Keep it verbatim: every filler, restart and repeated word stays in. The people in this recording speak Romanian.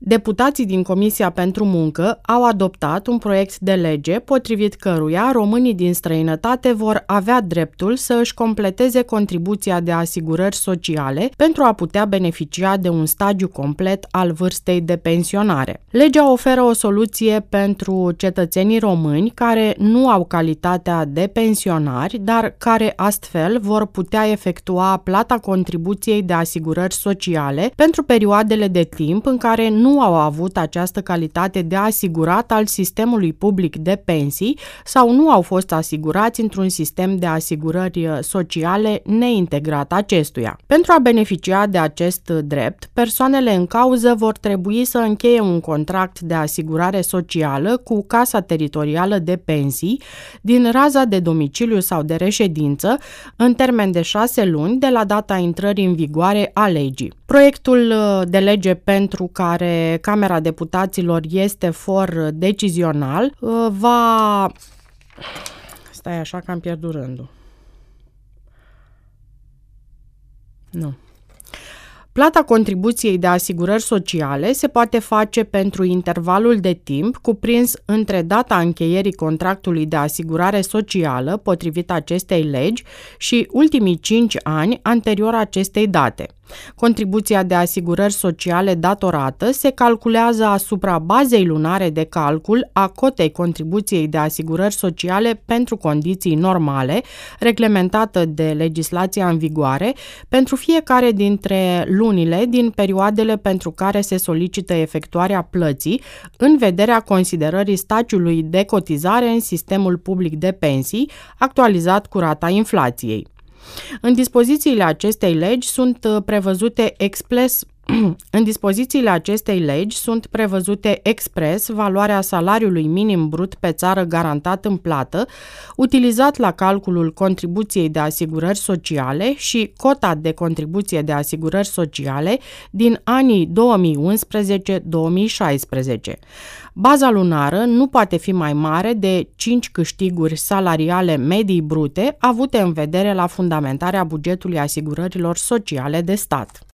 Deputații din Comisia pentru Muncă au adoptat un proiect de lege potrivit căruia românii din străinătate vor avea dreptul să își completeze contribuția de asigurări sociale pentru a putea beneficia de un stagiu complet al vârstei de pensionare. Legea oferă o soluție pentru cetățenii români care nu au calitatea de pensionari, dar care astfel vor putea efectua plata contribuției de asigurări sociale pentru perioadele de timp în care nu au avut această calitate de asigurat al sistemului public de pensii sau nu au fost asigurați într-un sistem de asigurări sociale neintegrat acestuia. Pentru a beneficia de acest drept, persoanele în cauză vor trebui să încheie un contract de asigurare socială cu Casa Teritorială de Pensii din raza de domiciliu sau de reședință în termen de șase luni de la data intrării în vigoare a legii. Proiectul de lege pentru care Camera Deputaților este for decizional va... Stai așa că am pierdut rândul. Nu. Plata contribuției de asigurări sociale se poate face pentru intervalul de timp cuprins între data încheierii contractului de asigurare socială, potrivit acestei legi, și ultimii cinci ani anterior acestei date. Contribuția de asigurări sociale datorată se calculează asupra bazei lunare de calcul a cotei contribuției de asigurări sociale pentru condiții normale, reglementată de legislația în vigoare, pentru fiecare dintre lunile din perioadele pentru care se solicită efectuarea plății, în vederea considerării stagiului de cotizare în sistemul public de pensii, actualizat cu rata inflației. În dispozițiile acestei legi sunt prevăzute expres În dispozițiile acestei legi sunt prevăzute expres valoarea salariului minim brut pe țară garantat în plată, utilizat la calculul contribuției de asigurări sociale și cota de contribuție de asigurări sociale din anii două mii unsprezece două mii șaisprezece. Baza lunară nu poate fi mai mare de cinci câștiguri salariale medii brute avute în vedere la fundamentarea bugetului asigurărilor sociale de stat.